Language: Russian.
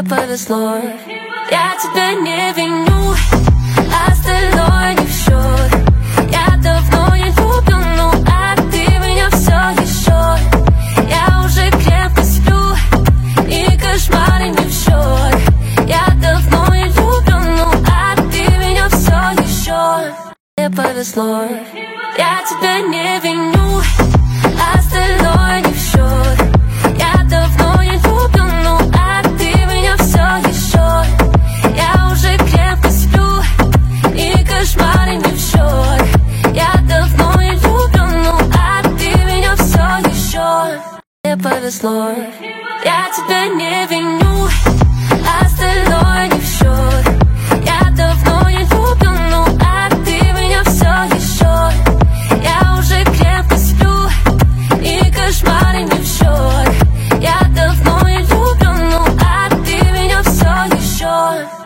мне повезло. Я тебя не виню, остальное не в счет. Я давно не влюблен, ну а ты меня все еще. Я уже крепко сплю, и кошмары не в счет. Я давно не влюблен, ну а ты меня все еще. Мне повезло, я тебя не виню, остальное не в счет. Я давно не влюблен, ну а ты меня все еще. Я уже крепко сплю, и кошмары не в счет. Я давно не влюблен, ну а ты меня все еще. Мне повезло, я тебя не виню, остальное не в счет. Я давно не влюблен, ну а ты меня все еще. Я уже крепко сплю, и кошмары не в счет. Я давно не влюблен, ну а ты меня все еще.